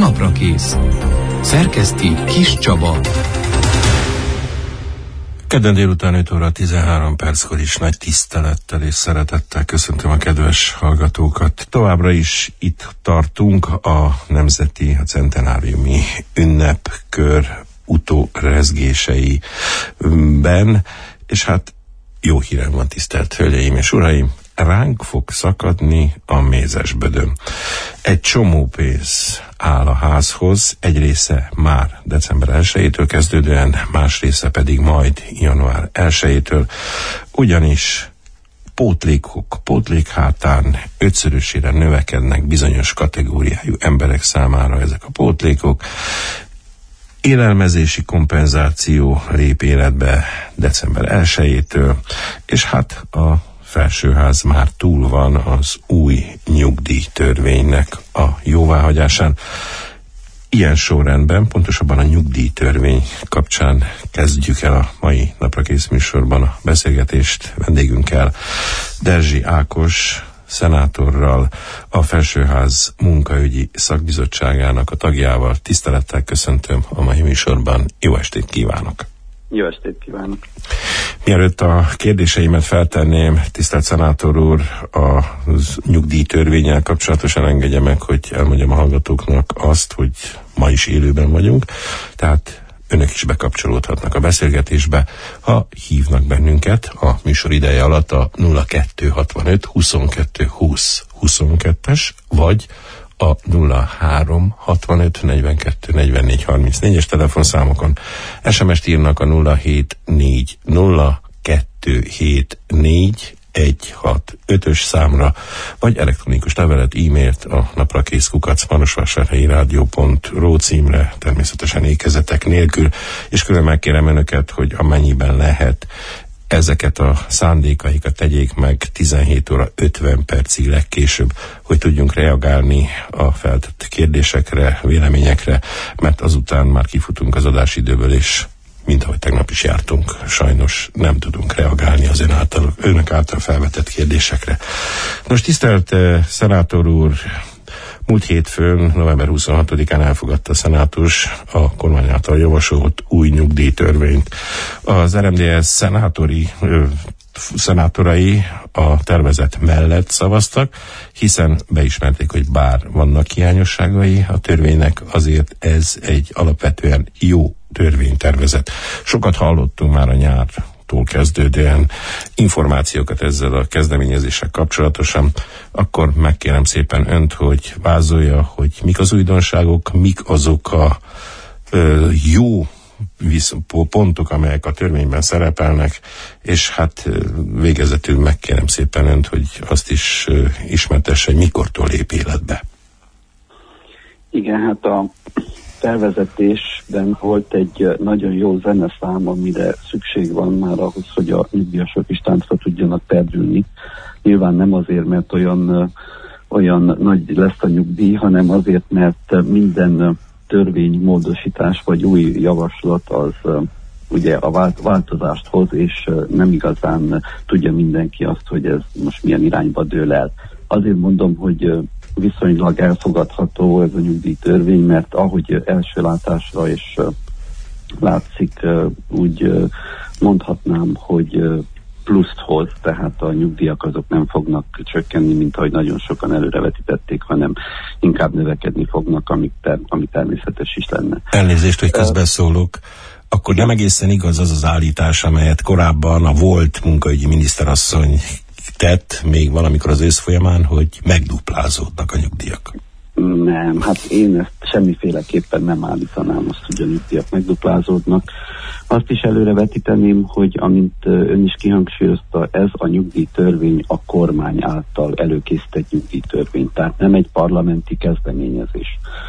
Naprakész. Szerkeszti Kis Csaba. Kedden délután 5 óra 13 perckor is nagy tisztelettel és szeretettel köszöntöm a kedves hallgatókat. Továbbra is itt tartunk a centenáriumi ünnepkör utórezgéseiben, és hát jó hírem van, tisztelt hölgyeim és uraim, ránk fog szakadni a mézesbödön. Egy csomó pénz áll a házhoz, egy része már december 1-től kezdődően, más része pedig majd január 1-től, ugyanis pótlék hátán 5-szörösére növekednek bizonyos kategóriájú emberek számára ezek a pótlékok. Élelmezési kompenzáció lép életbe december 1-től, és hát a felsőház már túl van az új nyugdíjtörvénynek a jóváhagyásán. Ilyen sorrendben, pontosabban a nyugdíjtörvény kapcsán kezdjük el a mai Naprakész műsorban a beszélgetést vendégünkkel, Derzsi Ákos szenátorral, a Felsőház munkaügyi szakbizottságának a tagjával. Tisztelettel köszöntöm a mai műsorban. Jó estét kívánok! Jó estét kívánok! Mielőtt a kérdéseimet feltenném, tisztelt szenátor úr, a nyugdíjtörvénnyel kapcsolatosan engedje meg, hogy elmondjam a hallgatóknak azt, hogy ma is élőben vagyunk, tehát önök is bekapcsolódhatnak a beszélgetésbe, ha hívnak bennünket a műsor ideje alatt a 0265 22 20 22-es, vagy a 0365 42 44 34-es telefonszámokon. SMS-t írnak a 074 0274 165-ös számra, vagy elektronikus levelet, e-mailt a naprakész@marosvásárhelyi-rádió.ro címre, természetesen ékezetek nélkül, és külön megkérem önöket, hogy amennyiben lehet, ezeket a szándékaikat tegyék meg 17 óra 50 percig legkésőbb, hogy tudjunk reagálni a feltett kérdésekre, véleményekre, mert azután már kifutunk az adásidőből, és mint ahogy tegnap is jártunk, sajnos nem tudunk reagálni az önök által felvetett kérdésekre. Most tisztelt szenátor úr, múlt hétfőn, november 26-án elfogadta a szenátus a kormány által javasolt új nyugdíjtörvényt. Az RMDS szenátorai a tervezet mellett szavaztak, hiszen beismerték, hogy bár vannak hiányosságai a törvénynek, azért ez egy alapvetően jó törvénytervezet. Sokat hallottunk már a nyártól kezdődően információkat ezzel a kezdeményezéssel kapcsolatosan, akkor megkérem szépen önt, hogy vázolja, hogy mik az újdonságok, mik azok a jó pontok, amelyek a törvényben szerepelnek, és hát végezetül megkérem szépen önt, hogy azt is ismertesse, hogy mikortól lép életbe. Igen, hát a tervezetésben volt egy nagyon jó zeneszám, amire szükség van már ahhoz, hogy a nyugdíjasok is táncra tudjanak perdülni. Nyilván nem azért, mert olyan nagy lesz a nyugdíj, hanem azért, mert minden törvénymódosítás vagy új javaslat az ugye a változást hoz, és nem igazán tudja mindenki azt, hogy ez most milyen irányba dől el. Azért mondom, hogy viszonylag elfogadható ez a nyugdíjtörvény, mert ahogy első látásra is látszik, úgy mondhatnám, hogy pluszt hoz, tehát a nyugdíjak azok nem fognak csökkenni, mint ahogy nagyon sokan előrevetítették, hanem inkább növekedni fognak, ami természetes is lenne. Elnézést, hogy közbeszólok. Akkor nem egészen igaz az az állítás, amelyet korábban a volt munkaügyi miniszterasszony tett, még valamikor az ősz folyamán, hogy megduplázódnak a nyugdíjak. Nem, hát én ezt semmiféleképpen nem állítanám azt, hogy a nyugdíjak megduplázódnak. Azt is előrevetíteném, hogy amint ön is kihangsúlyozta, ez a nyugdíjtörvény a kormány által előkészített nyugdíjtörvény, tehát nem egy parlamenti kezdeményezés.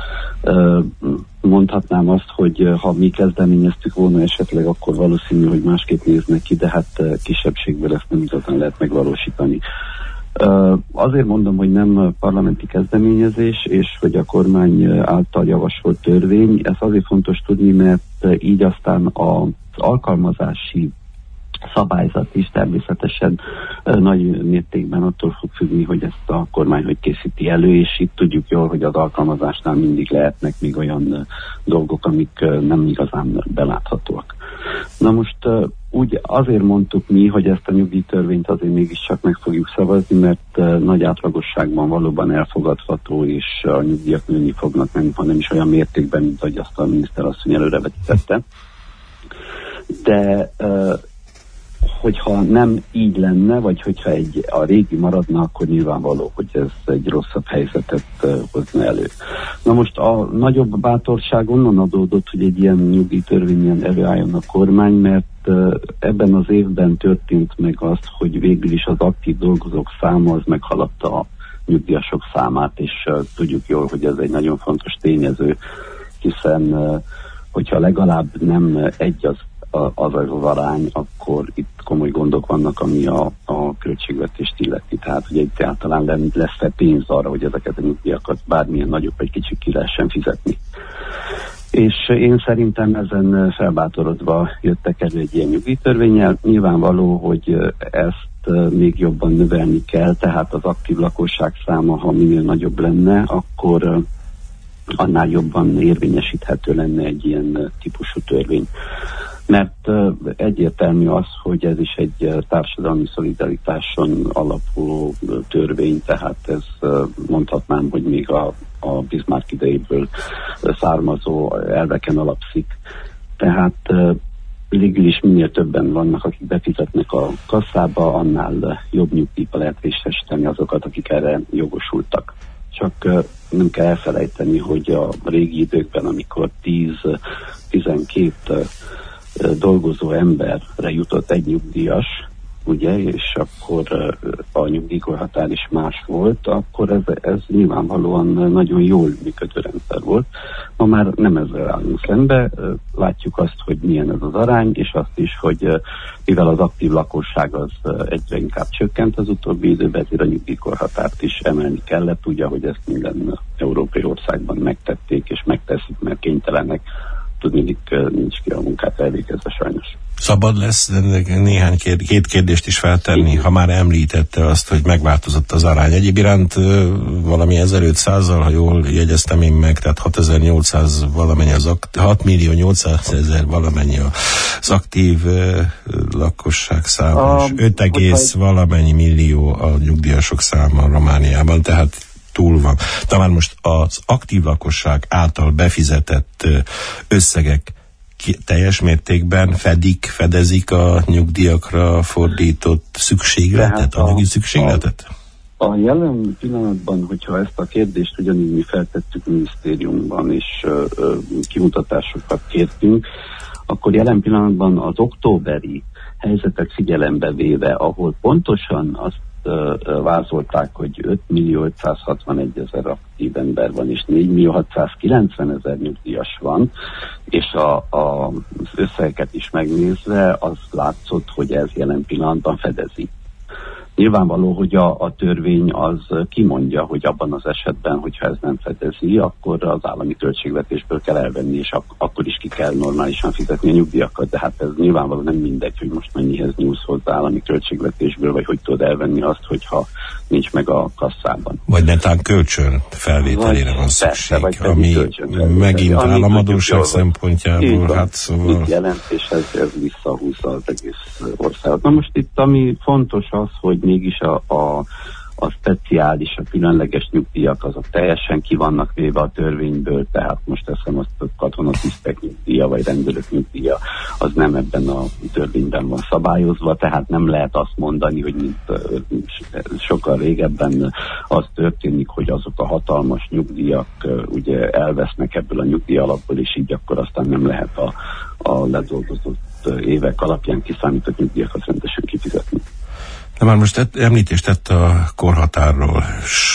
Mondhatnám azt, hogy ha mi kezdeményeztük volna esetleg, akkor valószínű, hogy másképp néznek ki, de hát kisebbségből ezt nem igazán lehet megvalósítani. Azért mondom, hogy nem parlamenti kezdeményezés, és hogy a kormány által javasolt törvény. Ez azért fontos tudni, mert így aztán az alkalmazási szabályzat is természetesen nagy mértékben attól fog függni, hogy ezt a kormány hogy készíti elő, és itt tudjuk jól, hogy az alkalmazásnál mindig lehetnek még olyan dolgok, amik nem igazán beláthatóak. Na most úgy azért mondtuk mi, hogy ezt a nyugdíjtörvényt azért mégiscsak meg fogjuk szavazni, mert nagy átlagosságban valóban elfogadható, és a nyugdíjak nőni fognak, nem is olyan mértékben, mint ahogy azt a miniszterasszony előrevetítette. De hogyha nem így lenne, vagy hogyha a régi maradna, akkor nyilvánvaló, hogy ez egy rosszabb helyzetet hozna elő. Na most a nagyobb bátorság onnan adódott, hogy egy ilyen nyugdíjtörvényen előálljon a kormány, mert ebben az évben történt meg azt, hogy végül is az aktív dolgozók száma az meghaladta a nyugdíjasok számát, és tudjuk jól, hogy ez egy nagyon fontos tényező, hiszen hogyha legalább nem egy az arány, akkor itt komoly gondok vannak, ami a költségvetést illeti. Tehát, hogy egyáltalán lesz-e pénz arra, hogy ezeket a nyugdíjakat bármilyen nagyobb vagy kicsit ki lehessen fizetni. És én szerintem ezen felbátorodva jöttek elő egy ilyen nyugdíjtörvénnyel. Nyilvánvaló, hogy ezt még jobban növelni kell, tehát az aktív lakosság száma, ha minél nagyobb lenne, akkor annál jobban érvényesíthető lenne egy ilyen típusú törvény. Mert egyértelmű az, hogy ez is egy társadalmi szolidaritáson alapuló törvény, tehát ez mondhatnám, hogy még a Bismarck idejéből származó elveken alapszik. Tehát végül is minél többen vannak, akik befizetnek a kasszába, annál jobb nyugdíjba lehet részesíteni azokat, akik erre jogosultak. Csak nem kell elfelejteni, hogy a régi időkben, amikor 10-12 dolgozó emberre jutott egy nyugdíjas, ugye, és akkor a nyugdíjkorhatár is más volt, akkor ez nyilvánvalóan nagyon jól működő rendszer volt. Ma már nem ezzel állunk szembe, látjuk azt, hogy milyen ez az arány, és azt is, hogy mivel az aktív lakosság az egyre inkább csökkent az utóbbi időben, ezért a nyugdíjkorhatárt is emelni kellett, ugye, hogy ezt minden európai országban megtették, és megteszik, mert kénytelenek, tudni, nincs ki a munkát elvégezve sajnos. Szabad lesz két kérdést is feltenni, ha már említette azt, hogy megváltozott az arány. Egyéb iránt valami 1500-al, ha jól jegyeztem én meg, tehát 6800 valamennyi 6.800.000 valamennyi az aktív lakosság száma, és 5, valamennyi millió a nyugdíjasok száma Romániában, tehát túl van. Talán most az aktív lakosság által befizetett összegek teljes mértékben fedezik a nyugdíjakra fordított szükségletet, anyagi szükségletet? A jelen pillanatban, hogyha ezt a kérdést ugyanígy mi feltettük minisztériumban, és kimutatásokat kértünk, akkor jelen pillanatban az októberi helyzetet figyelembe véve, ahol pontosan azt vázolták, hogy 5.561.000 aktív ember van, és 4.690.000 nyugdíjas van, és az összegeket is megnézve az látszott, hogy ez jelen pillanatban fedezi. Nyilvánvaló, hogy a törvény az kimondja, hogy abban az esetben, hogyha ez nem fedezi, akkor az állami költségvetésből kell elvenni, és akkor is ki kell normálisan fizetni a nyugdíjakat, de hát ez nyilvánvaló nem mindegy, hogy most mennyihez nyúlsz hozzá állami költségvetésből, vagy hogy tudod elvenni azt, hogyha nincs meg a kasszában. Vagy netán kölcsön felvételére van szükség, persze, ami megint államadóság szempontjából, hát szóval... Mit jelent, és ez visszahúzza az egész országot. Na most itt ami fontos az, hogy mégis a speciális, a különleges nyugdíjak azok teljesen ki vannak véve a törvényből, tehát most teszem azt, a katonatisztek nyugdíja vagy rendőrök nyugdíja, az nem ebben a törvényben van szabályozva, tehát nem lehet azt mondani, hogy mint sokkal régebben az történik, hogy azok a hatalmas nyugdíjak ugye elvesznek ebből a nyugdíj alapból, és így akkor aztán nem lehet a ledolgozott évek alapján kiszámított nyugdíjakat rendesen kifizetni. De már most említést tett a korhatárról.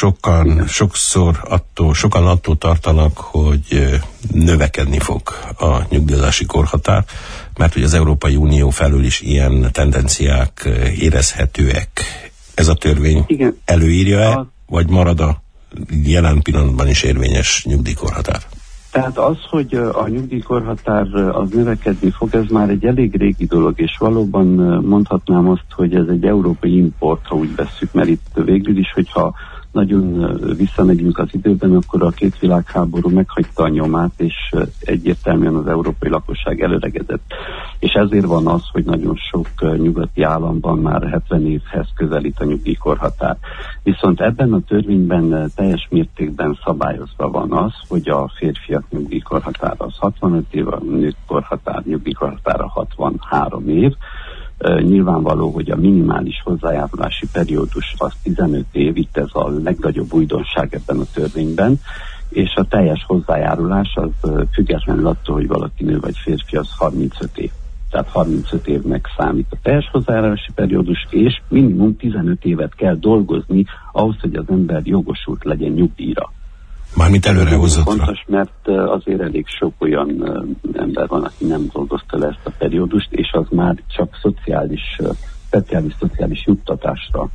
Sokan attól tartanak, hogy növekedni fog a nyugdíjazási korhatár, mert hogy az Európai Unió felül is ilyen tendenciák érezhetőek. Ez a törvény előírja-e, vagy marad a jelen pillanatban is érvényes nyugdíjkorhatár? Tehát az, hogy a nyugdíjkorhatár az növekedni fog, ez már egy elég régi dolog, és valóban mondhatnám azt, hogy ez egy európai import, ha úgy vesszük, mert itt végül is, hogyha nagyon visszamegyünk az időben, akkor a két világháború meghagyta a nyomát, és egyértelműen az európai lakosság előregedett. És ezért van az, hogy nagyon sok nyugati államban már 70 évhez közelít a nyugdíjkorhatár. Viszont ebben a törvényben teljes mértékben szabályozva van az, hogy a férfiak nyugdíjkorhatára az 65 év, a nők nyugdíjkorhatára 63 év. Nyilvánvaló, hogy a minimális hozzájárulási periódus az 15 év, itt ez a legnagyobb újdonság ebben a törvényben, és a teljes hozzájárulás az függetlenül attól, hogy valaki nő vagy férfi, az 35 év. Tehát 35 évnek számít a teljes hozzájárulási periódus, és minimum 15 évet kell dolgozni ahhoz, hogy az ember jogosult legyen nyugdíjra. Mármint előrehozottra. Fontos, mert azért elég sok olyan ember van, aki nem dolgozta le ezt a periódust, és az már csak speciális szociális juttatásra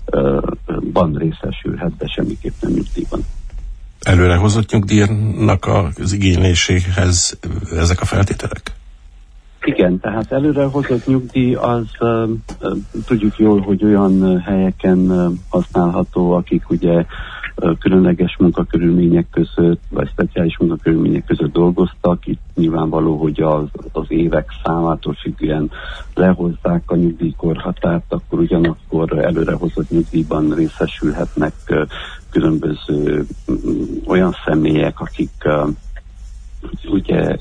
van részesülhet, de semmiképp nem nyugdíjban. Előrehozott nyugdíjnak az igényléséhez ezek a feltételek? Igen, tehát előrehozott nyugdíj az tudjuk jól, hogy olyan helyeken használható, akik ugye különleges munkakörülmények között, vagy speciális munkakörülmények között dolgoztak. Itt nyilvánvaló, hogy az évek számától függően lehozzák a nyugdíjkorhatárt, akkor ugyanakkor előrehozott nyugdíjban részesülhetnek különböző olyan személyek, akik ugye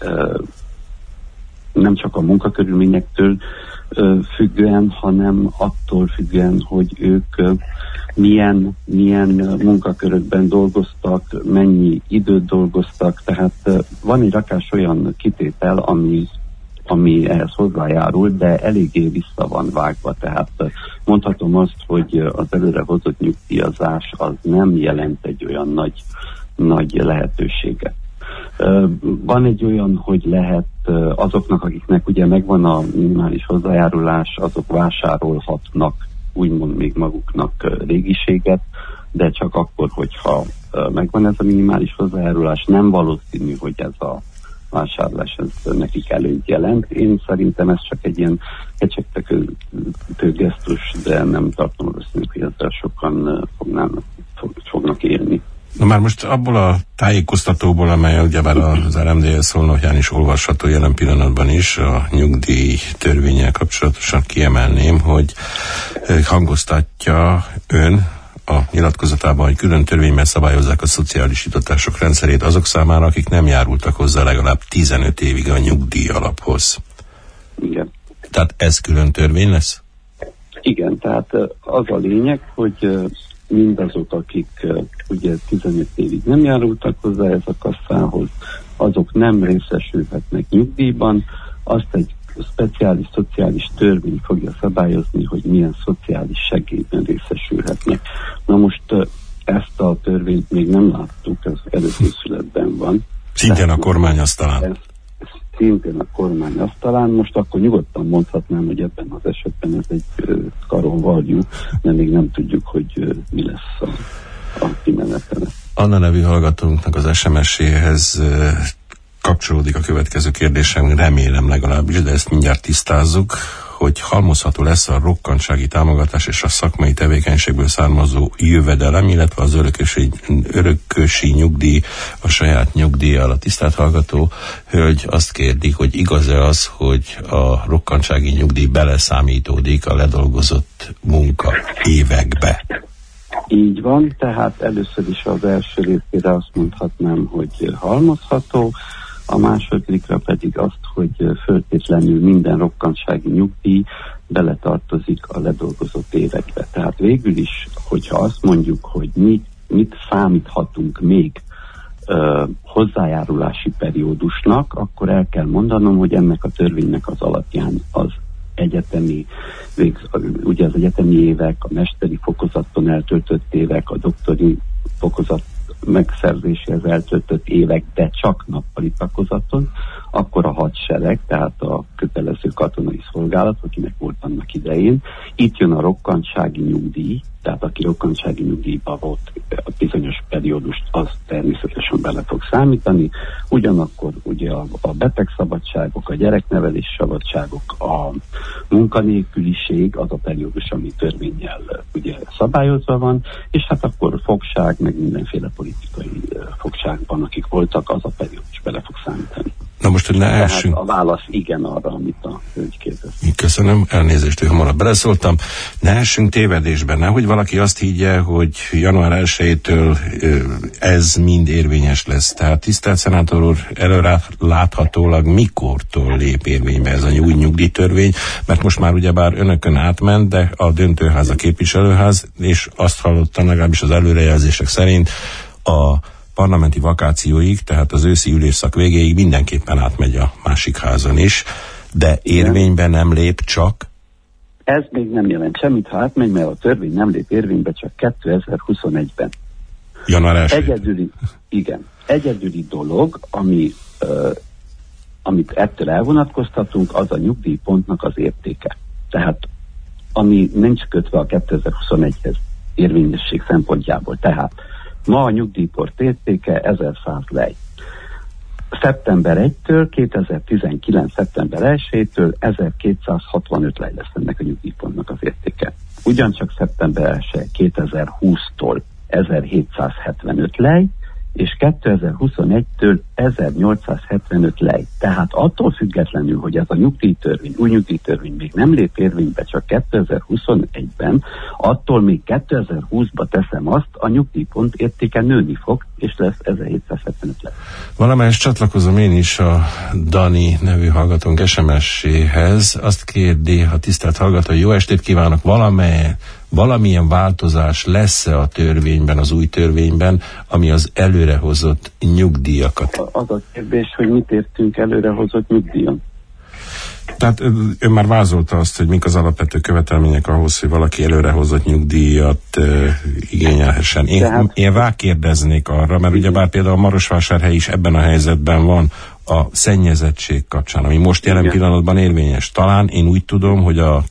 nem csak a munkakörülményektől függően, hanem attól függően, hogy ők milyen munkakörökben dolgoztak, mennyi időt dolgoztak, tehát van egy rakás olyan kitétel, ami ehhez hozzájárul, de eléggé vissza van vágva, tehát mondhatom azt, hogy az előrehozott nyugdíjazás az nem jelent egy olyan nagy lehetőséget. Van egy olyan, hogy lehet azoknak, akiknek ugye megvan a minimális hozzájárulás, azok vásárolhatnak úgymond még maguknak régiséget, de csak akkor, hogyha megvan ez a minimális hozzájárulás, nem valószínű, hogy ez a vásárlás ez nekik előnyt jelent. Én szerintem ez csak egy ilyen kecsegtető gesztus, de nem tartom valószínűleg, hogy ezzel sokan fognak élni. Na már most abból a tájékoztatóból, amely ugyebár az RMDS honlapján is olvasható jelen pillanatban is, a nyugdíj törvénnyel kapcsolatosan kiemelném, hogy hangoztatja ön a nyilatkozatában, hogy külön törvényben szabályozzák a szociális jutatások rendszerét azok számára, akik nem járultak hozzá legalább 15 évig a nyugdíj alaphoz. Igen. Tehát ez külön törvény lesz? Igen, tehát az a lényeg, hogy mindazok, akik ugye 15 évig nem járultak hozzá ez a kasszához, azok nem részesülhetnek nyugdíjban, azt egy speciális szociális törvény fogja szabályozni, hogy milyen szociális segélyben részesülhetnek. Na most ezt a törvényt még nem láttuk, ez előkészületben van. Szintén a kormány asztalán. Szintén a kormány asztalán. Most akkor nyugodtan mondhatnám, hogy ebben az esetben ez egy karonvarjú, de még nem tudjuk, hogy mi lesz a kimenetele. Anna nevű hallgatónknak az SMS-éhez kapcsolódik a következő kérdésem, remélem legalábbis, de ezt mindjárt tisztázzuk, hogy halmozható lesz a rokkantsági támogatás és a szakmai tevékenységből származó jövedelem, illetve az örökösi nyugdíj a saját nyugdíjjal. A tisztelt hallgató hölgy azt kérdi, hogy igaz-e az, hogy a rokkantsági nyugdíj beleszámítódik a ledolgozott munka évekbe? Így van, tehát először is az első részére azt mondhatnám, hogy halmozható, a másodikra pedig azt, hogy föltétlenül minden rokkantsági nyugdíj beletartozik a ledolgozott évekbe. Tehát végül is, hogyha azt mondjuk, hogy mit számíthatunk még hozzájárulási periódusnak, akkor el kell mondanom, hogy ennek a törvénynek az alapján az egyetemi, ugye az egyetemi évek, a mesteri fokozaton eltöltött évek, a doktori fokozat megszerzéséhez eltöltött évek, de csak nappali takozaton, akkor a hadsereg, tehát a kötelező katonai szolgálat, akinek volt annak idején. Itt jön a rokkantsági nyugdíj, tehát aki rokkantsági nyugdíjban volt a bizonyos periódust, az természetesen bele fog számítani. Ugyanakkor ugye a betegszabadságok, a gyereknevelés szabadságok, a munkanélküliség az a periódus, ami törvénnyel ugye szabályozva van, és hát akkor fogság, meg mindenféle politikai fogságban, akik voltak, az a periódus bele fog számítani. Na most, hogy ne essünk... A válasz igen arra, amit a hölgy kérdez. Köszönöm, elnézést, hogy hamarabb beleszóltam. Ne essünk tévedésben, nehogy valaki azt higgye, hogy január 1-től ez mind érvényes lesz. Tehát tisztelt szenátor úr, előre láthatólag mikortól lép érvénybe ez a új nyugdíjtörvény, mert most már ugyebár önökön átment, de a döntőház, a képviselőház, és azt hallottam legalábbis az előrejelzések szerint a parlamenti vakációig, tehát az őszi ülésszak végéig mindenképpen átmegy a másik házon is, de érvényben nem lép csak? Ez még nem jelent semmit, ha átmegy, mert a törvény nem lép érvénybe csak 2021-ben. Január 1. Egyedüli dolog, amit ettől elvonatkoztatunk, az a nyugdíjpontnak az értéke. Tehát ami nincs kötve a 2021-hez érvényesség szempontjából. Tehát ma a nyugdíjpont értéke 1100 lej. Szeptember 1-től, 2019. szeptember 1-től 1265 lej lesz ennek a nyugdíjpontnak az értéke. Ugyancsak szeptember 1 2020-tól 1775 lej, és 2021-től 1875 lej. Tehát attól függetlenül, hogy ez a nyugdíjtörvény, új nyugdíjtörvény még nem lép érvénybe csak 2021-ben, attól még 2020-ba teszem azt, a nyugdíjpont értéke nőni fog, és lesz 1775 lej. Valamelyest csatlakozom én is a Dani nevű hallgatónk SMS-éhez. Azt kérdi a tisztelt hallgató, hogy jó estét kívánok, valamilyen változás lesz-e a törvényben, az új törvényben, ami az előrehozott nyugdíjakat? Az a kérdés, hogy mit értünk előrehozott nyugdíjon? Tehát ön már vázolta azt, hogy mik az alapvető követelmények ahhoz, hogy valaki előrehozott nyugdíjat igényelhessen. Én rákérdeznék arra, mert ugyebár például a Marosvásárhely is ebben a helyzetben van a szennyezettség kapcsán, ami most jelen pillanatban érvényes. Talán én úgy tudom, hogy a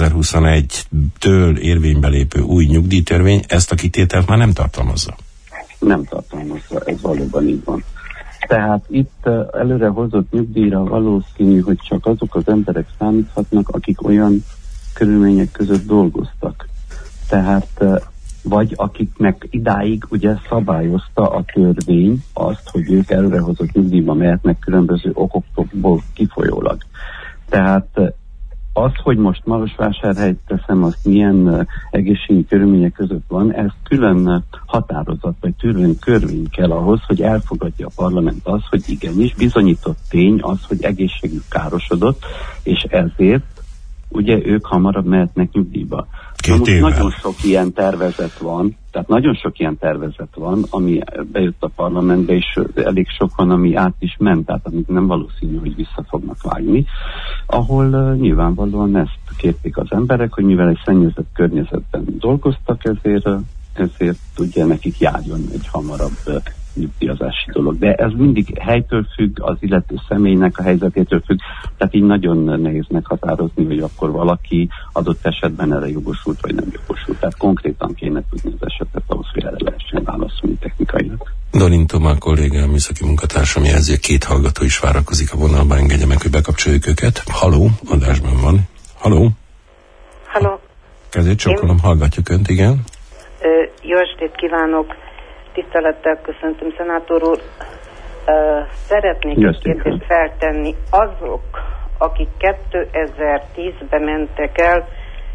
2021-től érvénybe lépő új nyugdíjtörvény ezt a kitételt már nem tartalmazza. Nem tartalmazza, ez valóban így van. Tehát itt előrehozott nyugdíjra valószínű, hogy csak azok az emberek számíthatnak, akik olyan körülmények között dolgoztak. Tehát vagy akiknek idáig ugye szabályozta a törvény azt, hogy ők előrehozott nyugdíjba mehetnek különböző okokból kifolyólag. Tehát az, hogy most Marosvásárhelyt teszem, azt milyen egészségügyi körülmények között van, ez külön határozat vagy törvény kell ahhoz, hogy elfogadja a parlament az, hogy igenis bizonyított tény az, hogy egészségük károsodott, és ezért ugye ők hamarabb mehetnek nyugdíjba. Nagyon sok ilyen tervezet van, tehát nagyon sok ilyen tervezet van, ami bejött a parlamentbe, és elég sok van, ami át is ment, tehát amit nem valószínű, hogy vissza fognak vágni, ahol nyilvánvalóan ezt kérték az emberek, hogy mivel egy szennyezett környezetben dolgoztak, ezért ugye nekik járjon egy hamarabb nyugdíjazási dolog. De ez mindig helytől függ, az illető személynek a helyzetétől függ, tehát így nagyon nehéz meghatározni, hogy akkor valaki adott esetben erre jogosult, vagy nem jogosult. Tehát konkrétan kéne tudni az esetet ahhoz, hogy erre lehessen válaszolni technikailag. Dolin Tomá kollégám, műszaki munkatársam jelzi, két hallgató is várakozik a vonalban, engedje meg, hogy bekapcsoljuk őket. Haló, adásban van. Haló. Haló. Kezét csókolom, hallgatjuk önt, igen. Jó estét kívánok. Tisztelettel köszöntöm, szenátor úr. Szeretnék egy kérdést feltenni. Azok, akik 2010-ben mentek el,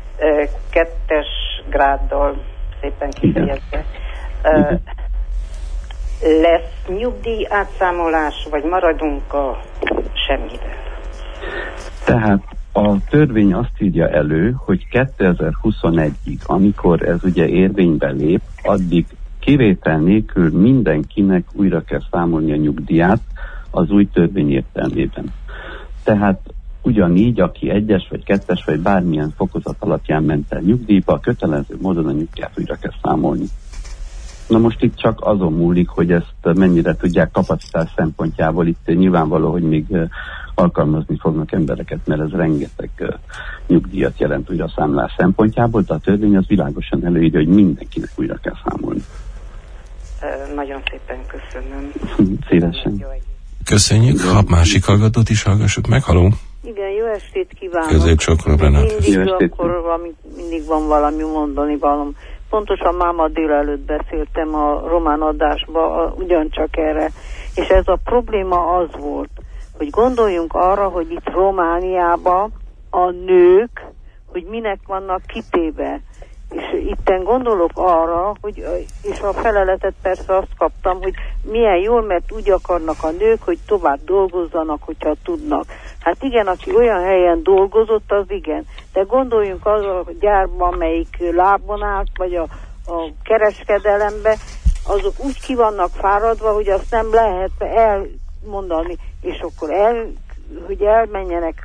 2-es gráddal, szépen kifejezve, lesz nyugdíj átszámolás, vagy maradunk a semmivel? Tehát a törvény azt írja elő, hogy 2021-ig, amikor ez ugye érvénybe lép, addig kivétel nélkül mindenkinek újra kell számolni a nyugdíját az új törvény értelmében. Tehát ugyanígy, aki 1-es vagy 2-es vagy bármilyen fokozat alapján ment el nyugdíjba, kötelező módon a nyugdíját újra kell számolni. Na most itt csak azon múlik, hogy ezt mennyire tudják kapacitás szempontjából. Itt nyilvánvaló, hogy még alkalmazni fognak embereket, mert ez rengeteg nyugdíjat jelent újraszámlás szempontjából, de a törvény az világosan előírja, hogy mindenkinek újra kell számolni. Nagyon szépen köszönöm. Szívesen. Köszönjük. Ha másik hallgatót is hallgassuk meg. Haló? Igen, jó estét kívánok. Középcsókolom, Renát. Mindig van valami mondani valam. Pontosan máma délelőtt beszéltem a román adásba, ugyancsak erre. És ez a probléma az volt, hogy gondoljunk arra, hogy itt Romániában a nők, hogy minek vannak kitéve. És itten gondolok arra, hogy, és a feleletet persze azt kaptam, hogy milyen jól, mert úgy akarnak a nők, hogy tovább dolgozzanak, hogyha tudnak. Hát igen, aki olyan helyen dolgozott, az igen. De gondoljunk arra a gyárban, amelyik lábon állt, vagy a kereskedelembe, azok úgy ki vannak fáradva, hogy azt nem lehet elmondani, és akkor hogy elmenjenek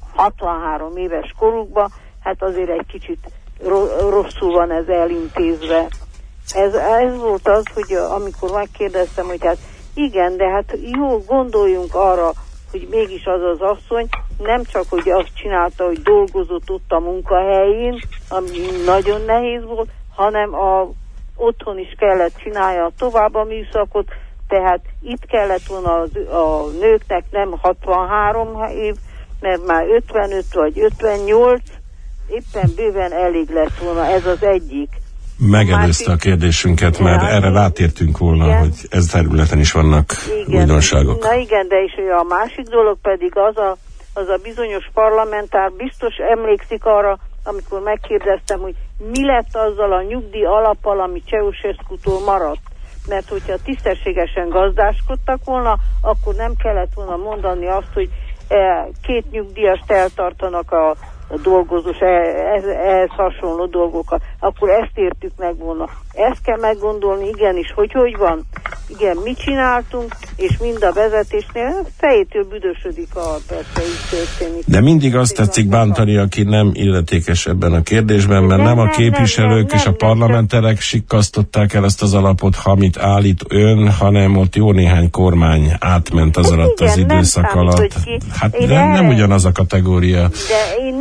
63 éves korukba, hát azért egy kicsit rosszul van ez elintézve. Ez volt az, hogy amikor megkérdeztem, hogy hát igen, de hát jó, gondoljunk arra, hogy mégis az az asszony nem csak, hogy azt csinálta, hogy dolgozott ott a munkahelyén, ami nagyon nehéz volt, hanem otthon is kellett csinálja tovább a műszakot, tehát itt kellett volna a nőknek nem 63 év, mert már 55 vagy 58, éppen bőven elég lett volna, ez az egyik. Megelőzte a kérdésünket, mert erre rátértünk volna, igen, hogy ez területen is vannak újdonságok. Na igen, de és a másik dolog pedig az a bizonyos parlamentár biztos emlékszik arra, amikor megkérdeztem, hogy mi lett azzal a nyugdíj alappal, ami Ceausescu-tól maradt. Mert hogyha tisztességesen gazdáskodtak volna, akkor nem kellett volna mondani azt, hogy 2 nyugdíjast eltartanak a dolgozós, ehhez hasonló dolgokat, akkor ezt értük meg volna. Ezt kell meggondolni, igenis, hogy van, igen, mit csináltunk, és mind a vezetésnél fejétől büdösödik persze így történik. De mindig azt tetszik bántani, aki nem illetékes ebben a kérdésben, mert nem a képviselők és a parlamenterek sikkasztották el ezt az alapot, amit állít ön, hanem ott jó néhány kormány átment az alatt az időszak alatt. Hát nem ugyanaz a kategória. De én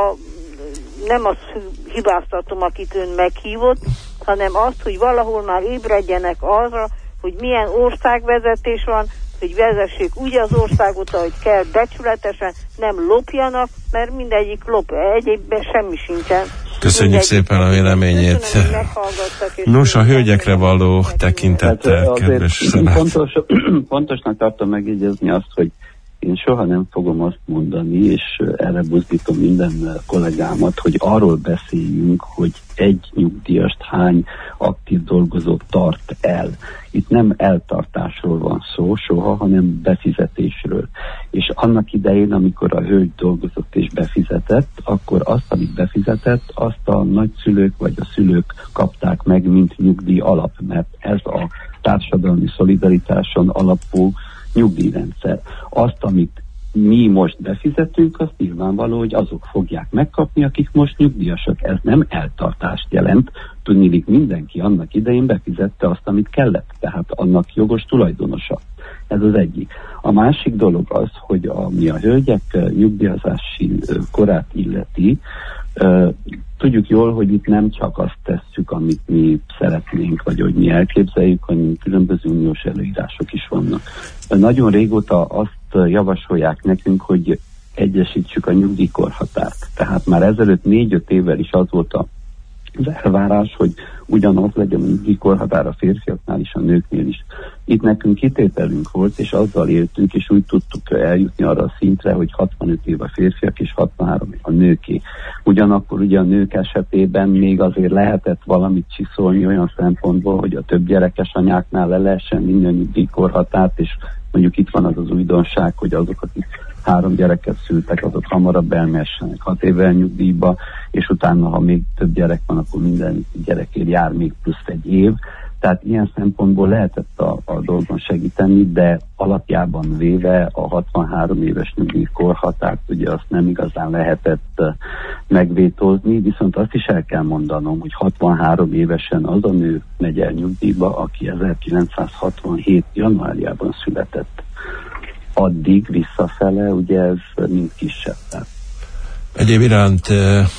nem azt hibáztatom, akit ön meghívott, hanem azt, hogy valahol már ébredjenek arra, hogy milyen országvezetés van, hogy vezessék úgy az országot, ahogy kell, becsületesen, nem lopjanak, mert mindegyik lop, egyébben semmi sincsen. Köszönjük szépen a véleményét. Köszönöm, nos, a hölgyekre való tekintettel, kedves Szenát. Fontosnak tartom megjegyezni azt, hogy én soha nem fogom azt mondani, és erre buzdítom minden kollégámat, hogy arról beszéljünk, hogy egy nyugdíjast hány aktív dolgozó tart el. Itt nem eltartásról van szó soha, hanem befizetésről. És annak idején, amikor a hölgy dolgozott és befizetett, akkor azt, amit befizetett, azt a nagyszülők vagy a szülők kapták meg, mint nyugdíj alap, mert ez a társadalmi szolidaritáson alapú nyugdíjrendszer. Azt, amit mi most befizetünk, azt nyilvánvaló, hogy azok fogják megkapni, akik most nyugdíjasok. Ez nem eltartást jelent. Tudniillik, mindenki annak idején befizette azt, amit kellett, tehát annak jogos tulajdonosa. Ez az egyik. A másik dolog az, hogy ami a hölgyek nyugdíjazási korát illeti, tudjuk jól, hogy itt nem csak azt tesszük, amit mi szeretnénk, vagy hogy mi elképzeljük, hanem különböző uniós előírások is vannak. Nagyon régóta azt javasolják nekünk, hogy egyesítsük a nyugdíjkorhatárt. Tehát már ezelőtt 4-5 évvel is az volt az elvárás, hogy ugyanaz legyen a nyugdíjkorhatár a férfiaknál is, a nőknél is. Itt nekünk kitételünk volt, és azzal éltünk, és úgy tudtuk eljutni arra a szintre, hogy 65 év a férfiak, és 63 év a nőké. Ugyanakkor ugye a nők esetében még azért lehetett valamit csiszolni olyan szempontból, hogy a több gyerekes anyáknál le lehessen vinni a nyugdíjkorhatárt, és mondjuk itt van az az újdonság, hogy azok, akik 3 gyereket szültek, azok hamarabb elmehessenek 6 évvel nyugdíjba, és utána, ha még több gyerek van, akkor minden gyerekért jár még plusz 1 év. Tehát ilyen szempontból lehetett a dolgon segíteni, de alapjában véve a 63 éves nyugdíjkorhatárt ugye azt nem igazán lehetett megvétózni, viszont azt is el kell mondanom, hogy 63 évesen az a nő megy el nyugdíjba, aki 1967. januárjában született. Addig visszafele ugye ez mind kisebb. Egyéb iránt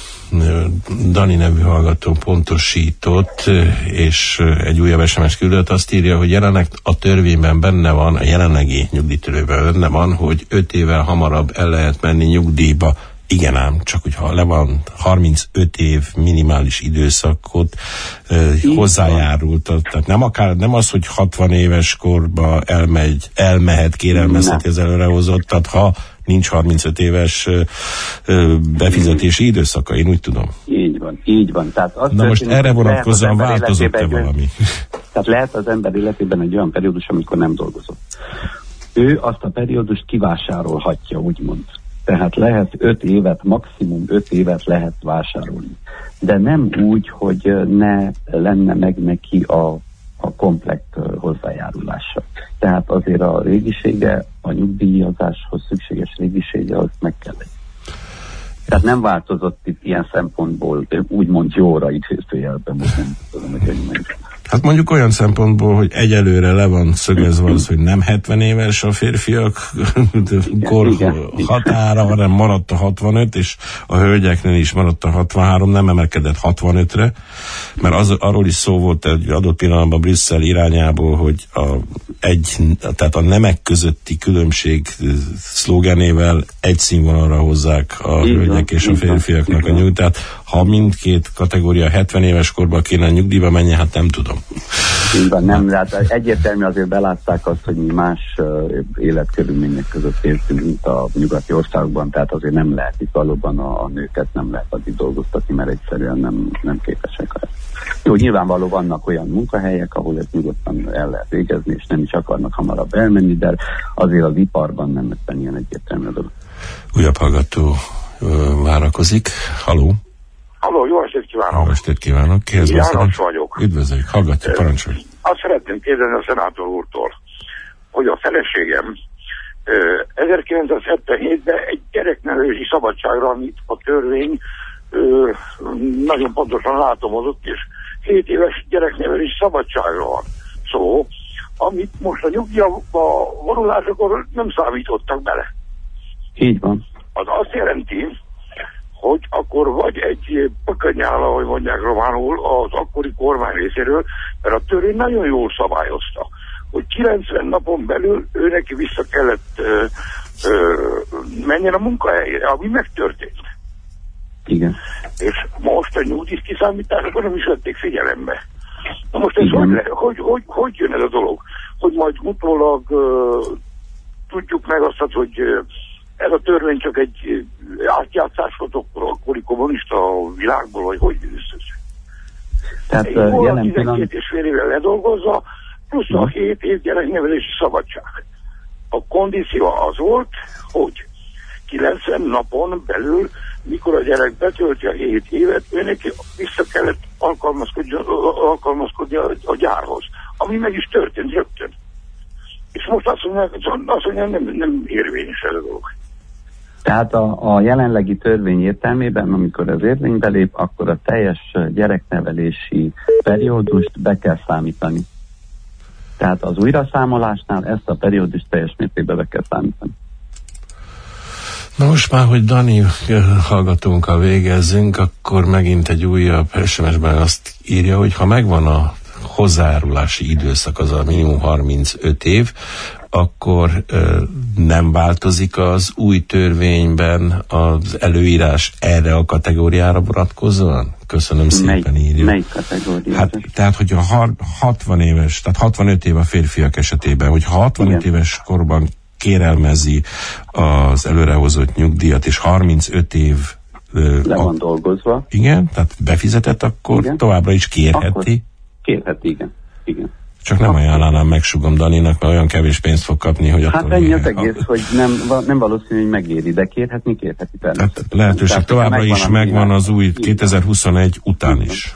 Dani nevű hallgató pontosított, és egy újabb SMS küldött, azt írja, hogy jelenleg a törvényben benne van, a jelenlegi nyugdíjtörvényben benne van, hogy 5 évvel hamarabb el lehet menni nyugdíjba. Igen ám, csak hogyha le van 35 év minimális időszakot hozzájárult. Tehát nem az, hogy 60 éves korba elmehet, kérelmezheti az előrehozott, tehát ha nincs 35 éves befizetési időszaka, én úgy tudom. Így van. Tehát azt na most erre vonatkozóan változott-e valami? Tehát lehet az ember életében egy olyan periódus, amikor nem dolgozott. Ő azt a periódust kivásárolhatja, úgymond. Tehát lehet 5 évet, maximum 5 évet lehet vásárolni. De nem úgy, hogy ne lenne meg neki a komplett hozzájárulása. Tehát azért a régisége, a nyugdíjazáshoz szükséges régisége, az meg kell legyen. Tehát nem változott itt ilyen szempontból, úgymond jóra idézőjelben, most nem tudom, hogy mondjuk. Hát mondjuk olyan szempontból, hogy egyelőre le van szögezve az, hogy nem 70 éves a férfiak határa, hanem maradt a 65, és a hölgyeknél is maradt a 63, nem emelkedett 65-re, mert arról is szó volt egy adott pillanatban Brüsszel irányából, hogy tehát a nemek közötti különbség szlógenével egy színvonalra hozzák a hölgyek és a férfiaknak a nyugdíjat. Tehát ha mindkét kategória 70 éves korban kéne nyugdíjba menni, hát nem tudom. Így van, nem, hát egyértelmű azért belátták azt, hogy mi más életkörülmények között értünk, mint a nyugati országokban, tehát azért nem lehet itt valóban a nőket nem lehet addig dolgoztatni, mert egyszerűen nem képesek. Jó, nyilvánvaló vannak olyan munkahelyek, ahol ezt nyugodtan el lehet végezni, és nem is akarnak hamarabb elmenni, de azért az iparban nem lesz ilyen egyértelmű a dolog. Újabb hallgató várakozik. Haló? Halló, jó estét kívánok! Jó estét kívánok! János vagyok. Üdvözöljük, hallgatjuk, parancsolj! Azt szeretném kérdezni a szenátor úrtól, hogy a feleségem 1977-ben egy gyereknevelési szabadságra, amit a törvény nagyon pontosan látomozott, és 7 éves gyereknevelési szabadságra van szó, amit most a nyugdíjba vonulásokor nem számítottak bele. Így van. Az azt jelenti, hogy akkor vagy egy pökönyál, ahogy mondják románul, az akkori kormány részéről, mert a törvény nagyon jól szabályozta, hogy 90 napon belül ő neki vissza kellett menjen a munkahelyére, ami megtörtént. Igen. És most a nyugdíj kiszámításokon nem is vették figyelembe. Na most ez hogy jön ez a dolog? Hogy majd utólag tudjuk meg azt, hogy ez a törvény csak egy átjátszás volt akkori kommunista világból, vagy hogy összes. Tehát jelen 12 és fél évvel ledolgozva, plusz a 7 év gyereknevelési szabadság. A kondíció az volt, hogy 90 napon belül, mikor a gyerek betölti a 7 évet, őnek vissza kellett alkalmazkodni a gyárhoz, ami meg is történt rögtön. És most azt mondják, nem érvényes ez a dolog. Tehát a jelenlegi törvény értelmében, amikor az érvénybe lép, akkor a teljes gyereknevelési periódust be kell számítani. Tehát az újraszámolásnál ezt a periódust teljes mértékben be kell számítani. Na most már, hogy Dani hallgatónkkal végezzünk, akkor megint egy újabb SMS-ben azt írja, hogy ha megvan a hozzájárulási időszak, az a minimum 35 év, akkor nem változik az új törvényben az előírás erre a kategóriára vonatkozóan? Köszönöm szépen, írja. Melyik kategóriára? Hát, tehát, hogyha 60 éves, tehát 65 év a férfiak esetében, hogyha 65 éves korban kérelmezi az előrehozott nyugdíjat, és 35 év le van dolgozva. Igen, tehát befizetett, akkor igen. Továbbra is kérheti. Akkor kérheti, igen. Csak nem ajánlanám megsugom Daninak, mert olyan kevés pénzt fog kapni, hogy hát ennyi az egész, hogy nem valószínű, hogy megéri, de kérhetni természetesen. Tehát lehetőség továbbra is megvan az új 2021 után is.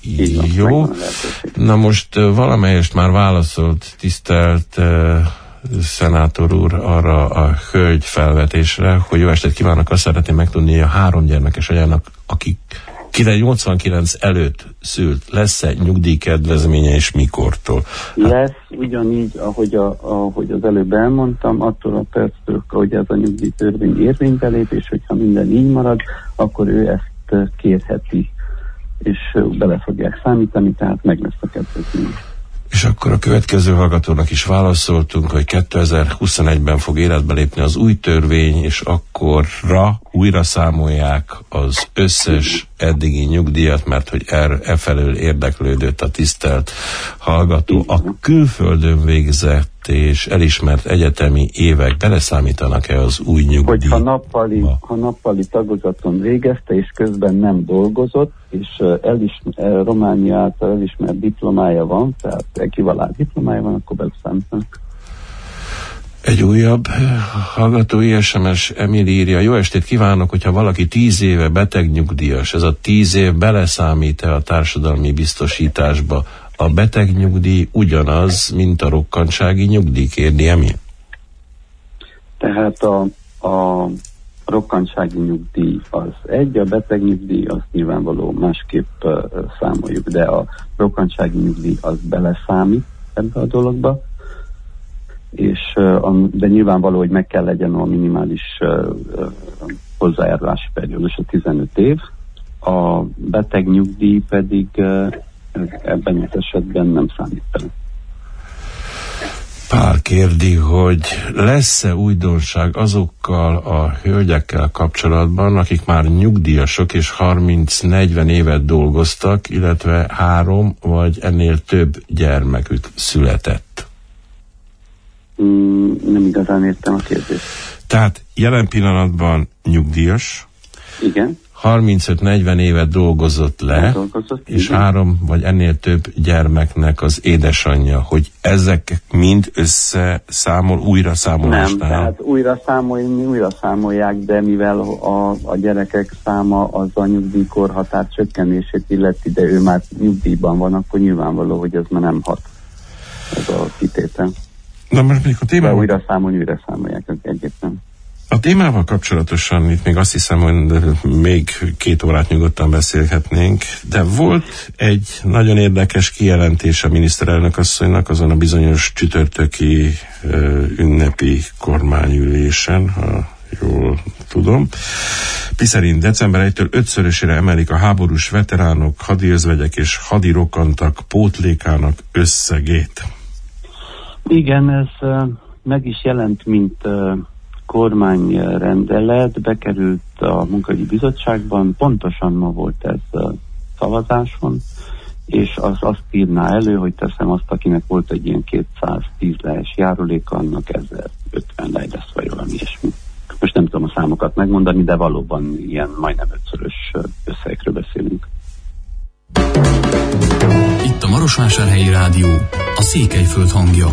Jó. Na most valamelyest már válaszolt, tisztelt szenátor úr, arra a hölgy felvetésre, hogy jó estét kívánok, azt szeretném megtudni, hogy a 3 gyermekes anyának, akik 89 előtt szült, lesz-e nyugdíjkedvezménye és mikortól? Lesz ugyanígy, ahogy az előbb elmondtam, attól a perctől, hogy ez a nyugdíjtörvény érvénybe lép, és hogyha minden így marad, akkor ő ezt kérheti, és bele fogják számítani, tehát meg lesz a kedvezmény. És akkor a következő hallgatónak is válaszoltunk, hogy 2021-ben fog életbe lépni az új törvény, és akkorra újra számolják az összes eddigi nyugdíjat, mert hogy felől érdeklődött a tisztelt hallgató. A külföldön végzett és elismert egyetemi évek beleszámítanak-e az új nyugdíjba? Hogyha nappali tagozaton végezte, és közben nem dolgozott, és Románia által elismert diplomája van, tehát ekvivalens diplomája van, akkor beleszámítanak. Egy újabb hallgatói SMS, Emil írja: jó estét kívánok, hogyha valaki 10 éve betegnyugdíjas, ez a 10 év beleszámít-e a társadalmi biztosításba? A betegnyugdíj ugyanaz, mint a rokkantsági nyugdíj, kérdi Emil? Tehát a rokkantsági nyugdíj az egy, a betegnyugdíj az nyilvánvaló másképp számoljuk, de a rokkantsági nyugdíj az beleszámít ebbe a dologba, és de nyilvánvaló, hogy meg kell legyen a minimális hozzájárulási periódus, a 15 év. A betegnyugdíj pedig ebben az esetben nem számít bele. Pál kérdi, hogy lesz-e újdonság azokkal a hölgyekkel kapcsolatban, akik már nyugdíjasok és 30-40 évet dolgoztak, illetve 3 vagy ennél több gyermekük született? Nem igazán értem a kérdést. Tehát jelen pillanatban nyugdíjas, igen, 35-40 évet dolgozott le, és igen, 3 vagy ennél több gyermeknek az édesanyja, hogy ezek mind újra számolásnál? Nem, tehát újra számolják, de mivel a gyerekek száma az a nyugdíjkorhatár csökkenését illeti, de ő már nyugdíjban van, akkor nyilvánvaló, hogy ez már nem hat, ez a kitétel. Na most még a témával... újra számolják egyébként. A témával kapcsolatosan itt még azt hiszem, hogy még 2 órát nyugodtan beszélhetnénk, de volt egy nagyon érdekes kijelentés a miniszterelnök asszonynak azon a bizonyos csütörtöki ünnepi kormányülésen, ha jól tudom. Miszerint december 1-től 5-szörösére emelik a háborús veteránok, hadiözvegyek és hadirokkantak pótlékának összegét. Igen, ez meg is jelent, mint kormányrendelet, bekerült a munkahogyi bizottságban, pontosan ma volt ez szavazáson, és az azt írná elő, hogy teszem azt, akinek volt egy ilyen 210 lehes járuléka, annak 1050 lej lesz, vagy valami ilyesmi. Most nem tudom a számokat megmondani, de valóban ilyen majdnem 5-szörös összegekről beszélünk. Itt a Marosvásárhelyi Rádió, a Székelyföld hangja.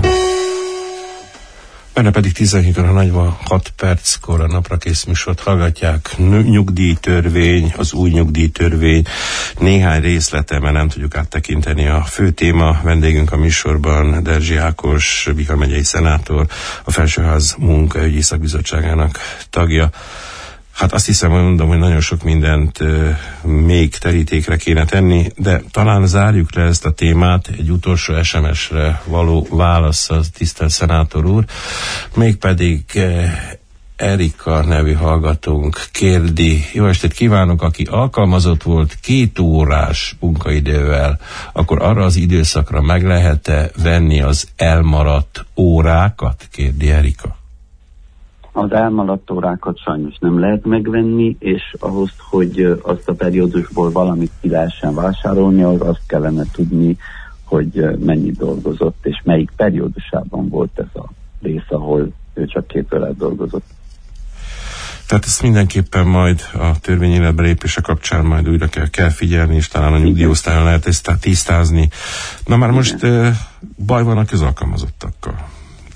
Benne pedig 17:46 perckor a napra kész műsort hallgatják. Nyugdíjtörvény, az új nyugdíjtörvény. Néhány részlete, mert nem tudjuk áttekinteni a fő téma. Vendégünk a műsorban Derzsi Ákos, Bihar megyei szenátor, a Felsőház munkaügyi szakbizottságának tagja. Hát azt hiszem, hogy mondom, hogy nagyon sok mindent még terítékre kéne tenni, de talán zárjuk le ezt a témát egy utolsó SMS-re való válasz, az tisztelt szenátor úr. Mégpedig Erika nevű hallgatónk kérdi: jó estét kívánok, aki alkalmazott volt 2 órás munkaidővel, akkor arra az időszakra meg lehet-e venni az elmaradt órákat? Kérdi Erika. Az elmaradt órákat sajnos nem lehet megvenni, és ahhoz, hogy azt a periódusból valamit ki lehessen vásárolni, ahhoz azt kellene tudni, hogy mennyit dolgozott, és melyik periódusában volt ez a rész, ahol ő csak 2 órát dolgozott. Tehát ezt mindenképpen majd a törvény életbe lépése kapcsán majd újra kell figyelni, és talán a nyugdíjosztályon lehet ezt tisztázni. Na már most baj van a közalkalmazottakkal.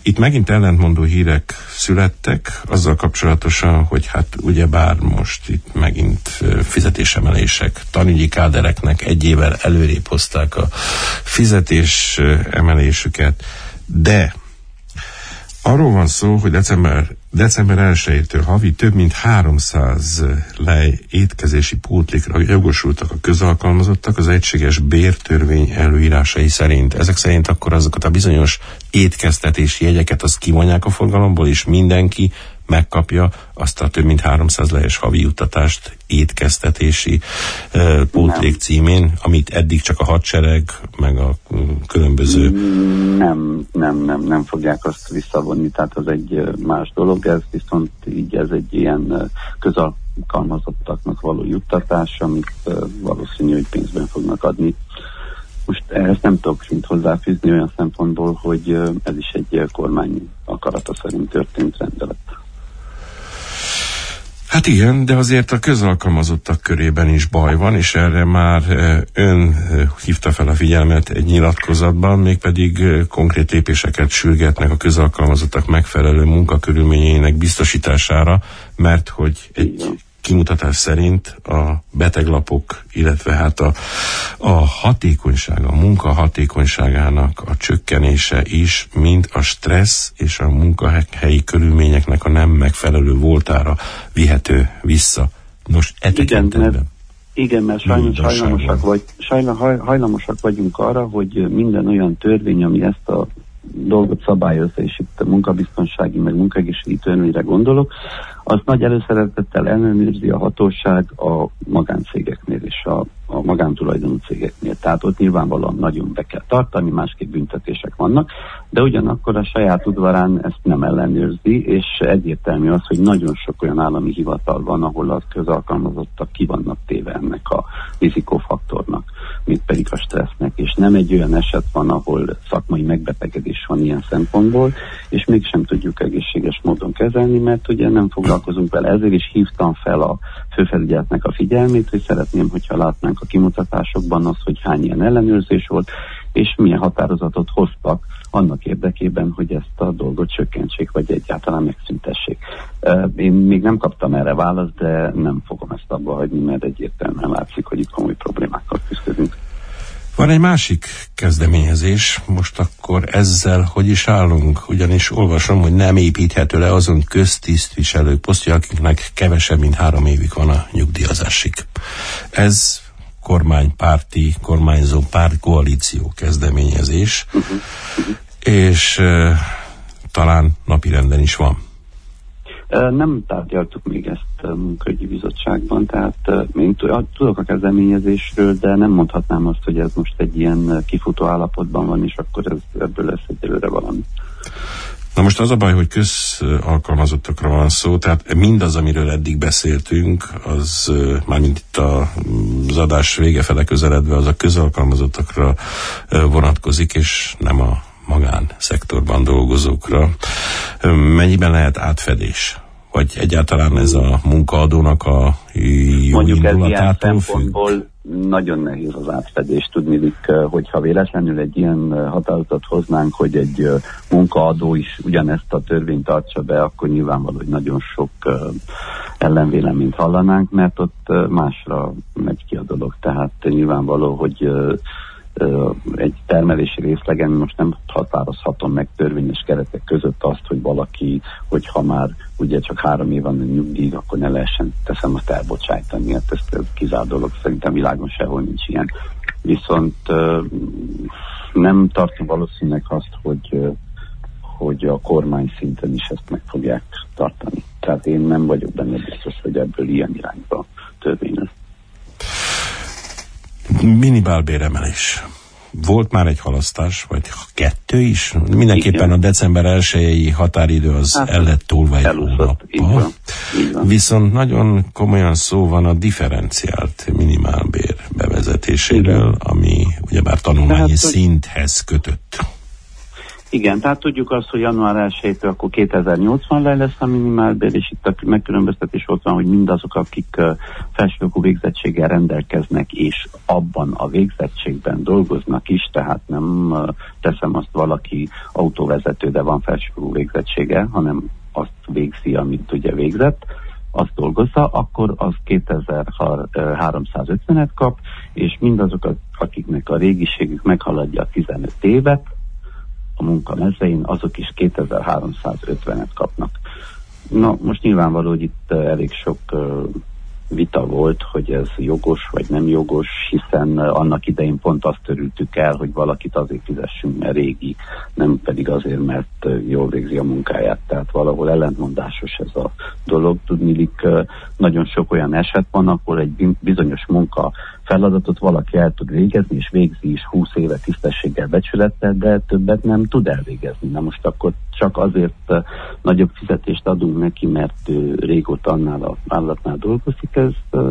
Itt megint ellentmondó hírek születtek azzal kapcsolatosan, hogy hát ugyebár most itt megint fizetésemelések, tanügyi kádereknek egy évvel előrébb hozták a fizetésemelésüket, de arról van szó, hogy december 1-től havi több mint 300 étkezési pótlékra jogosultak a közalkalmazottak az egységes bértörvény előírásai szerint. Ezek szerint akkor azokat a bizonyos étkeztetési jegyeket azt kivonják a forgalomból, és mindenki megkapja azt a több mint 300 lejes havi juttatást étkeztetési pótlék címén, amit eddig csak a hadsereg, meg a különböző... Nem fogják azt visszavonni, tehát az egy más dolog, ez viszont így ez egy ilyen közalkalmazottaknak való juttatás, amit valószínű, hogy pénzben fognak adni. Most ehhez nem tudok mint hozzáfűzni olyan szempontból, hogy ez is egy kormány akarata szerint történt rendelet. Hát igen, de azért a közalkalmazottak körében is baj van, és erre már ön hívta fel a figyelmet egy nyilatkozatban, mégpedig konkrét lépéseket sürgetnek a közalkalmazottak megfelelő munkakörülményeinek biztosítására, mert hogy egy kimutatás szerint a beteglapok, illetve hát a hatékonysága, a munka hatékonyságának a csökkenése is, mind a stressz és a munkahelyi körülményeknek a nem megfelelő voltára vihető vissza. Nos, tekintetben. Igen, mert hajlamosak vagyunk arra, hogy minden olyan törvény, ami ezt a dolgot szabályozza, és itt a munkabiztonsági, meg munkaegészségügyi törvényre gondolok, az nagy előszeretettel ellenőrzi a hatóság a magáncégeknél és a magántulajdonú cégeknél. Tehát ott nyilvánvalóan nagyon be kell tartani, másképp büntetések vannak, de ugyanakkor a saját udvarán ezt nem ellenőrzi, és egyértelmű az, hogy nagyon sok olyan állami hivatal van, ahol a közalkalmazottak ki vannak téve ennek a rizikófaktornak, mint pedig a stressznek, és nem egy olyan eset van, ahol szakmai megbetegedés van ilyen szempontból, és mégsem tudjuk egészséges módon kezelni, mert ugye nem foglalkozunk vele. Ezért is hívtam fel a főfelügyeletnek a figyelmét, hogy szeretném, hogyha látnánk a kimutatásokban az, hogy hány ilyen ellenőrzés volt, és milyen határozatot hoztak annak érdekében, hogy ezt a dolgot csökkentsék, vagy egyáltalán megszüntessék. Én még nem kaptam erre választ, de nem fogom ezt abba hagyni, mert egyértelműen látszik, hogy itt komoly problémákkal küzdünk. Van egy másik kezdeményezés, most akkor ezzel hogy is állunk? Ugyanis olvasom, hogy nem építhető le azon köztisztviselők posztja, akiknek kevesebb, mint 3 évig van a nyugdíjazásig. Ez kormánypárti, kormányzó párt koalíció kezdeményezés, és talán napirenden is van. Nem tárgyaltuk még ezt a munkaügyi bizottságban, tehát én tudok a kezdeményezésről, de nem mondhatnám azt, hogy ez most egy ilyen kifutó állapotban van, és akkor ebből lesz egyelőre valami. Na most az a baj, hogy közalkalmazottakra van szó, tehát mindaz, amiről eddig beszéltünk, az mármint itt az adás vége fele közeledve, az a közalkalmazottakra vonatkozik, és nem a magánszektorban dolgozókra. Mennyiben lehet átfedés? Vagy egyáltalán ez a munkaadónak a jó indulatától függ? Nagyon nehéz az átfedés, tudnilik, hogyha véletlenül egy ilyen határozatot hoznánk, hogy egy munkaadó is ugyanezt a törvényt tartsa be, akkor nyilvánvaló, hogy nagyon sok ellenvéleményt hallanánk, mert ott másra megy ki a dolog. Tehát nyilvánvaló, hogy egy termelési részlegen most nem határozhatom meg törvényes keretek között azt, hogy valaki, hogyha már ugye csak 3 év van a nyugdíj, akkor ne lehessen, teszem azt elbocsájtani, mert ez kizárt dolog, szerintem világon sehol nincs ilyen. Viszont nem tartom valószínűleg azt, hogy a kormány szinten is ezt meg fogják tartani. Tehát én nem vagyok benne biztos, hogy ebből ilyen irányba törvény lesz. Minimálbéremelés. Volt már egy halasztás, vagy 2 is? Mindenképpen a december 1-i határidő az el lett tolva egy hónappal. Viszont nagyon komolyan szó van a differenciált minimálbér bevezetéséről, ami ugyebár tanulmányi szinthez kötött. Igen, tehát tudjuk azt, hogy január 1-től akkor 2080 lesz a minimálbér, és itt a megkülönböztetés ott van, hogy mindazok, akik felsőfokú végzettséggel rendelkeznek, és abban a végzettségben dolgoznak is, tehát nem teszem azt valaki autóvezető, de van felsőfokú végzettsége, hanem azt végzi, amit ugye végzett, azt dolgozza, akkor az 2350-et kap, és mindazok, akiknek a régiségük meghaladja 15 évet, a munka mezején, azok is 2350-et kapnak. Na, most nyilvánvaló, hogy itt elég sok vita volt, hogy ez jogos vagy nem jogos, hiszen annak idején pont azt törültük el, hogy valakit azért fizessünk, mert régi, nem pedig azért, mert jól végzi a munkáját. Tehát valahol ellentmondásos ez a dolog. Tudniillik, nagyon sok olyan eset van, akkor egy bizonyos munka feladatot valaki el tud végezni, és végzi is 20 éve tisztességgel, becsülettel, de többet nem tud elvégezni. Na most akkor csak azért nagyobb fizetést adunk neki, mert régóta annál a vállalatnál dolgozik, ez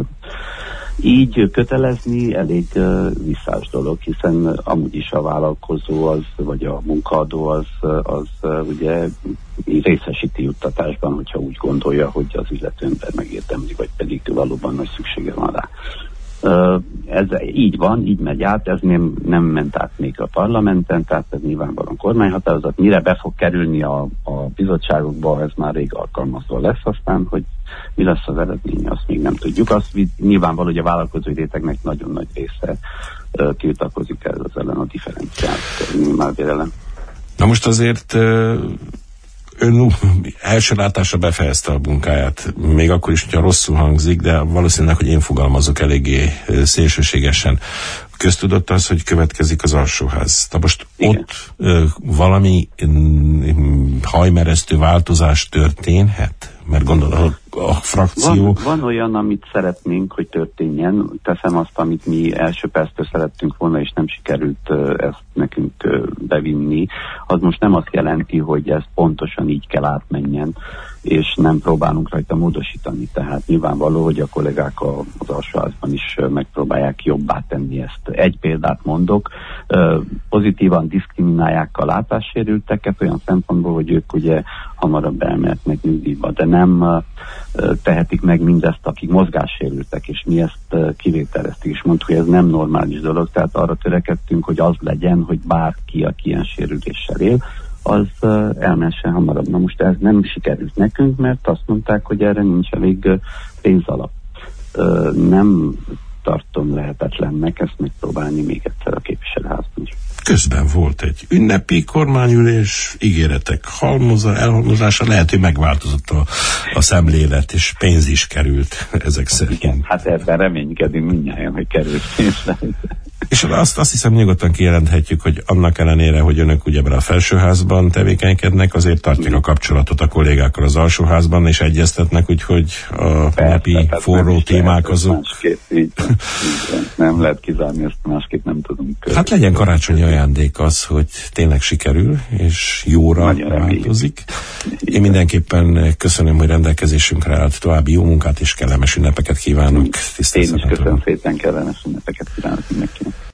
így kötelezni elég visszás dolog, hiszen amúgy is a vállalkozó az, vagy a munkaadó az ugye részesíti juttatásban, hogyha úgy gondolja, hogy az illető ember megérdemli, vagy pedig valóban nagy szüksége van rá. Ez így van, így megy át, ez nem ment át még a parlamenten, tehát ez nyilvánvalóan kormányhatározat. Mire be fog kerülni a bizottságokba, ez már rég alkalmazva lesz, aztán, hogy mi lesz az eredménye, azt még nem tudjuk. Azt nyilvánvaló, hogy a vállalkozói rétegnek nagyon nagy része tiltakozik ez az ellen, a differenciált minimálbér ellen. Na most azért ön első látásra befejezte a munkáját, még akkor is, hogyha rosszul hangzik, de valószínűleg, hogy én fogalmazok eléggé szélsőségesen. Köztudott az, hogy következik az alsóház. Na most igen. Ott valami hajmeresztő változás történhet? Mert gondolom, a frakció... Van olyan, amit szeretnénk, hogy történjen. Teszem azt, amit mi első perctől szerettünk volna, és nem sikerült ezt nekünk bevinni. Az most nem azt jelenti, hogy ez pontosan így kell átmenjen, és nem próbálunk rajta módosítani. Tehát nyilvánvaló, hogy a kollégák az alsóházban is megpróbálják jobbá tenni ezt. Egy példát mondok, pozitívan diszkriminálják a látássérülteket olyan szempontból, hogy ők ugye hamarabb elmehetnek nyugdíjba, de nem tehetik meg mindezt, akik mozgássérültek, és mi ezt kivételeztük, és mondtuk, hogy ez nem normális dolog, tehát arra törekedtünk, hogy az legyen, hogy bárki, aki ilyen sérüléssel él, az elmessen hamarabb. Na most ez nem sikerült nekünk, mert azt mondták, hogy erre nincs elég pénzalap. Nem tartom lehetetlennek ezt megpróbálni még egyszer a képviselőházban is. Közben volt egy ünnepi kormányülés, ígéretek elhalmozása, lehet, hogy megváltozott a szemlélet, és pénz is került ezek szerint. Igen, hát ebben reménykedünk mindnyájan, hogy került pénzre. És azt hiszem nyugodtan kijelenthetjük, hogy annak ellenére, hogy önök ugye a felsőházban tevékenykednek, azért tartják a kapcsolatot a kollégákkal az alsóházban, és egyeztetnek, úgyhogy a napi forró témák azok... Nem lehet kizárni, ezt másképp nem tudunk. Hát legyen karácsonyi ajándék az, hogy tényleg sikerül, és jóra változik. Én mindenképpen köszönöm, hogy rendelkezésünkre állt, további jó munkát és kellemes ünnepeket kívánok. Én is köszönöm szépen, kellemes ünnepeket kívánok mindenkinek.